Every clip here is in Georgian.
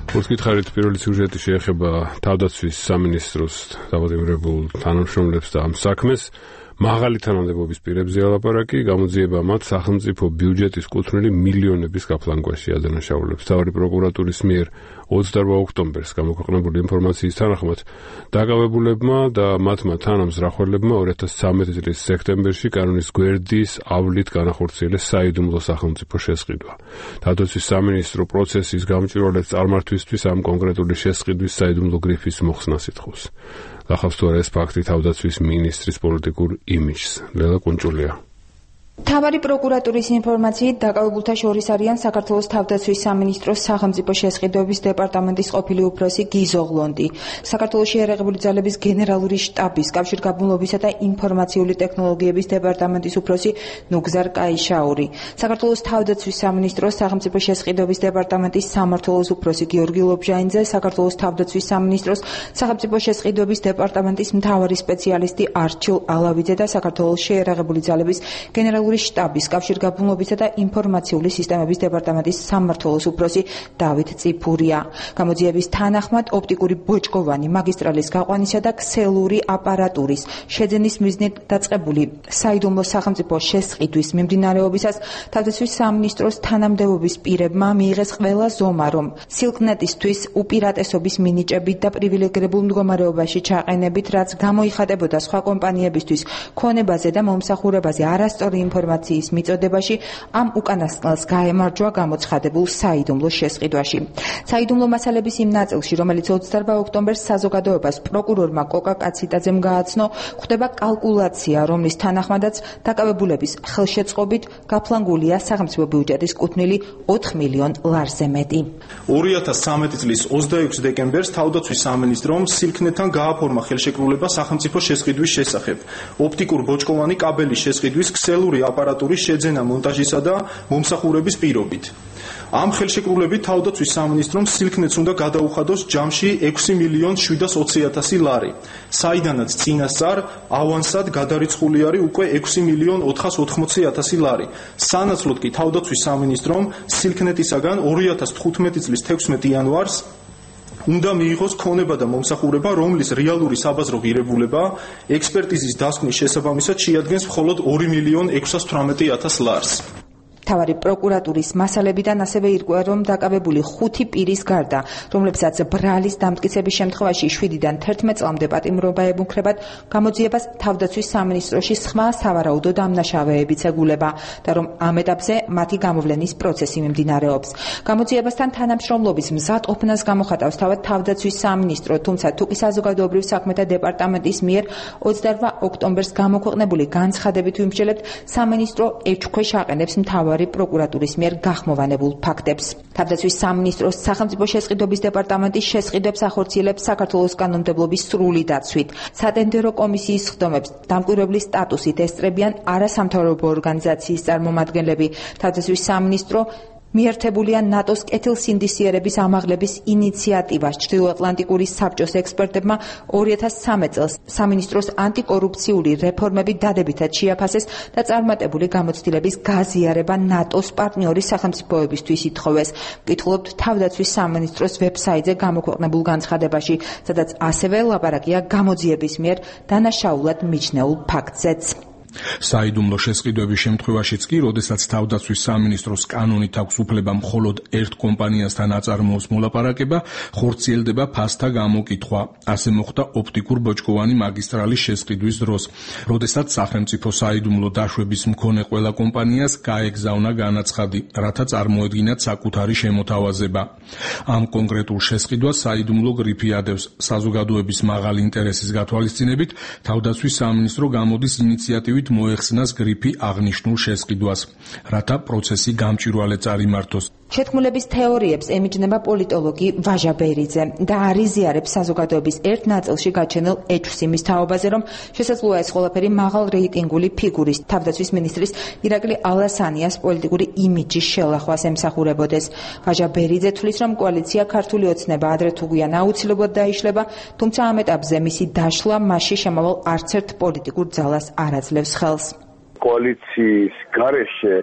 Უსკითხარით პირველი სიუჟეტი შეეხება თავდაცვის სამინისტროს დაპატიმრებულ თანამშრომლებს და ამ საქმეს. მაღალი თანამდებობის პირებზე ალაპარაკი, გამოძიება მათ სახელმწიფო ბიუჯეტის კუთვნილი მილიონების გაფლანგვაში ადანაშაულებს. მთავარი პროკურატურის მიერ 28 ოქტომბერს გამოქვეყნებული ინფორმაციის თანახმად დაკავებულებმა და მათმა თანამზრახველებმა 2013 წლის სექტემბერში კანონის გვერდის ავლით განახორციელეს საიდუმლო სახელმწიფო შესყიდვა. თავდაცვის სამინისტრო პროცესის გამჭვირვალედ წარმართვისთვის ამ კონკრეტული შესყიდვის საიდუმლო გრიფის მოხსნას ითხოვს. Ლახავს თუ არა ეს ფაქტი თავდაცვის მინისტრის პოლიტიკურ იმიჯს. ლელა კუნჭულია. მთავარი პროკურატურის ინფორმაციით დაკავებულთა შორის არიან საქართველოს თავდაცვის სამინისტროს სახელმწიფო შესყიდვების დეპარტამენტის ყოფილი უფროსი გიზო ღლონდი, საქართველოს შეიარაღებული ძალების გენერალური შტაბის კავშირგაბმულობისა და ინფორმაციული ტექნოლოგიების დეპარტამენტის უფროსი ნუგზარ კაიშაური, საქართველოს თავდაცვის სამინისტროს სახელმწიფო შესყიდვების დეპარტამენტის სამმართველოს უფროსი გიორგი ლობჟაინძე, საქართველოს თავდაცვის სამინისტროს სახელმწიფო შესყიდვების დეპარტამენტის მთავარი სპეციალისტი არჩილ ალავიძე და საქართველოს შეიარაღებული ძალების გენერალური შტაბის კავშირგაბმულობისა და ინფორმაციული სისტემების დეპარტამენტის სამმართველოს უფროსი დავით წიფურია. გამოძიების თანახმად ოპტიკური ბოჭკოვანი მაგისტრალის გაყვანისა და ქსელური აპარატურის შეძენის მიზნით დაწყებული საიდუმლო სახელმწიფო შესყიდვის მიმდინარეობისას თავდაცვის სამინისტროს თანამდებობის პირებმა მიიღეს ყველა ზომა, რომ სილკნეტისთვის უპირატესობის მინიჭებით და პრივილეგირებულ მდგომარეობაში ჩაყენებით, რაც გამოიხატებოდა სხვა კომპანიებისთვის ქონებაზე და მომსახურებაზე არასწორი ინფორმაციის მიწოდებაში, ამ უკანასკნელს გაემარჯვა გამოცხადებულ საიდუმლო შესყიდვაში. საიდუმლო მასალების იმ ნაწილში, რომელიც 28 ოქტომბერს საზოგადოებას პროკურორმა კოკა კაციტაძემ გააცნო, ხდება კალკულაცია, რომლის თანახმადაც დაკავებულების ხელშეწყობით გაფლანგულია სახელმწიფო ბიუჯეტის კუთვნილი 4 მილიონ ლარზე მეტი. 2013 წლის 26 დეკემბერს თავდაცვის სამინისტრომ სილქნეტთან გააფორმა ხელშეკრულება სახელმწიფო შესყიდვის შესახებ. ოპტიკურ ბოჭკოვანი კაბელის შესყიდვის ქსელური აპარატურის შეძენა, მონტაჟისა და მომსახურების პირობით. ამ ხელშეკრულებით თავდაცვის სამინისტრომ სილქნეტს უნდა გადაუხადოს ჯამში 6.720.000 ლარი, საიდანაც წინასწარ ავანსად გადარიცხული არის უკვე 6.480.000 ლარი. სანაცვლოდ კი თავდაცვის სამინისტრომ სილქნეტისაგან 2015 წლის 16 იანვარს უნდა მიიღოს ქონება და მომსახურება, რომლის რეალური საბაზრო ღირებულება ექსპერტიზის დასკვნის შესაბამისად შეადგენს მხოლოდ 2.618.000 ლარს. მთავარი პროკურატურის მასალებიდან ასევე ირკვევა, რომ დაკავებული 5 პირის გარდა, რომლებსაც ბრალის დამტკიცების შემთხვევაში 7-დან 11 წლამდე პატიმრობა ემუქრებათ, გამოძიებას თავდაცვის სამინისტროში სხვა სავარაუდო დამნაშავეებიც ეგულება და რომ ამ ეტაპზე მათი გამოვლენის პროცესი მიმდინარეობს. გამოძიებასთან თანამშრომლობის მზად ყოფნას გამოხატავს თავად თავდაცვის სამინისტრო, თუმცა თუ კი საზოგადოებრივ საქმეთა დეპარტამენტის მიერ 28 ოქტომბერს გამოქვეყნებული განცხადებით ვიმსჯელებთ, სამინისტრო ეჭვქვეშ აყენებს მთავარი პროკურატურის მიერ გახმოვანებულ ფაქტებს. თავდაცვის სამინისტროს სახელმწიფო შესყიდვების დეპარტამენტის შესყიდვებს ახორციელებს საქართველოს კანონმდებლობის სრული დაცვით. სატენდერო კომისიის სხდომებს დამკვირვებლის სტატუსით ესწრებიან არასამთავრობო ორგანიზაციის წარმომადგენლები. თავდაცვის სამინისტრო მიერთებულია ნატოს კეთილსინდისიერების ამაღლების ინიციატივას ჩრდილოატლანტიკური საბჭოს ექსპერტებმა 2013 წელს სამინისტროს ანტიკორუფციული რეფორმები დადებითად შეაფასეს და წარმატებული გამოცდილების გაზიარება ნატოს პარტნიორი სახელმწიფოებისთვის ითხოვეს. ვკითხულობთ თავდაცვის სამინისტროს ვებსაიტზე გამოქვეყნებულ განცხადებაში, სადაც ასევე ლაპარაკია გამოძიების მიერ დანაშაულად მიჩნეულ ფაქტზეც. საიდუმლო შესყიდვების შემთხვევაშიც კი, როდესაც თავდაცვის სამინისტროს კანონით აქვს უფლება მხოლოდ ერთ კომპანიასთან აწარმოოს მოლაპარაკება, ხორციელდება ფასთა გამოკითხვა. ასე მოხდა ოპტიკურ ბოჭკოვანი მაგისტრალის შესყიდვის დროს, როდესაც სახელმწიფო საიდუმლო დაშვების მქონე ყველა კომპანიას გაეგზავნა განაცხადი, რათა წარმოედგინათ საკუთარი შემოთავაზება. ამ კონკრეტულ შესყიდვას საიდუმლო გრიფი ადევს. საზოგადოების მაღალი ინტერესის გათვალისწინებით, თავდაცვის სამინისტრო გამოდის ინიციატივით მოეხსნას გრიფი აღნიშნულ შესყიდვას, რათა პროცესი გამჭვირვალედ წარიმართოს. შეთქმულების თეორიებს ემიჯნება პოლიტოლოგი ვაჟა ბერიძე და არიზიარებს საზოგადოების ერთ ნაწილში გაჩენილ ეჭვს იმის თაობაზე, რომ შესაძლოა ეს ყველაფერი მაღალ რეიტინგული ფიგურის თავდაცვის მინისტრის ირაკლი ალასანიას პოლიტიკური იმიჯის შელახვას ემსახურებოდეს. ვაჟა ბერიძე თვლის, რომ კოალიცია ქართული ოცნება ადრე თუ გვიან აუცილებლად დაიშლება, თუმცა ამ ეტაპზე მისი დაშლა მასში შემავალ არცერთ პოლიტიკურ ძალას არ აძლევს ხელს. კოალიციის გარეშე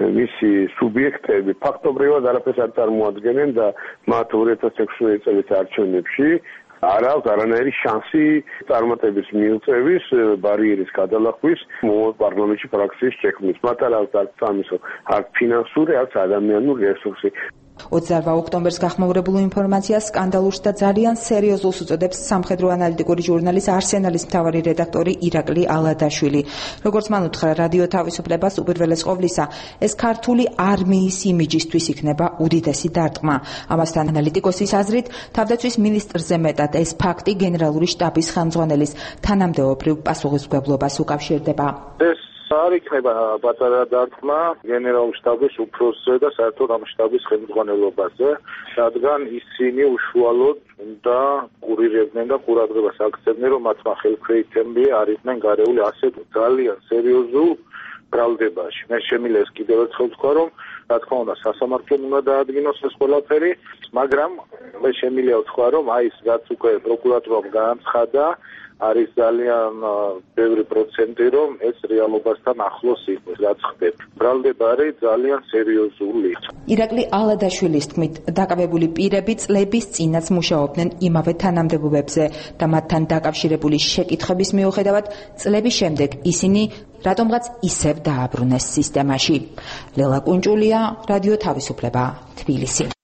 მისი სუბიექტები ფაქტობრივად არაფერს არ წარმოადგენენ და მათ 2016 წლის არჩევნებში არ აქვს არანაირი შანსი წარმატების მიღწევის, ბარიერის გადალახვის, პარლამენტში ფრაქციის შექმნის. მათ არ აქვს არც სამისო, არც ფინანსური, არც ადამიანური რესურსი. 28 ოქტომბერს გახმაურებულ ინფორმაციას სკანდალურს და ძალიან სერიოზულს უწოდებს სამხედრო ანალიტიკური ჟურნალის არსენალის მთავარი რედაქტორი ირაკლი ალადაშვილი. როგორც მან უთხრა რადიო თავისუფლებას, უპირველეს ყოვლისა, ეს ქართული არმიის იმიჯისთვის იქნება უდიდესი დარტყმა. ამასთან ანალიტიკოსის აზრით, თავდაცვის მინისტრზე მეტად ეს ფაქტი გენერალური შტაბის ხელმძღვანელის თანამდებობრივ პასუხისმგებლობას უკავშირდება. არ იქნება პატარა დარტყმა გენერალურ შტაბის უფროსზე და საერთოდ ამ შტაბის ხელმძღვანელობაზე, რადგან ისინი უშუალოდ უნდა კურირებდნენ და ყურადღებას აქცევდნენ, რომ მათმა ხელქვეითები არ იყვნენ გარეული ასეთ ძალიან სერიოზულ ბრალდებაში. მე შემიძლია ეს კიდევ ერთხელ ვთქვა, რომ რა თქმა უნდა სასამართლომ უნდა დაადგინოს ეს ყველაფერი, მაგრამ მე შემიძლია ვთქვა, რომ აი ეს რაც უკვე პროკურატურამ განაცხადა, არის ძალიან ბევრი პროცენტი, რომ ეს რეალობასთან ახლოს იყოს, რაც ხდება. ბრალდება არის ძალიან სერიოზული. ირაკლი ალადაშვილის თქმით, დაკავებული პირები წლების წინაც მუშაობდნენ იმავე თანამდებობებზე და მათთან დაკავშირებული შეკითხების მიუხედავად, წლების შემდეგ ისინი რატომღაც ისევ დააბრუნეს სისტემაში. ლელა კუნჭულია, რადიო თავისუფლება, თბილისი.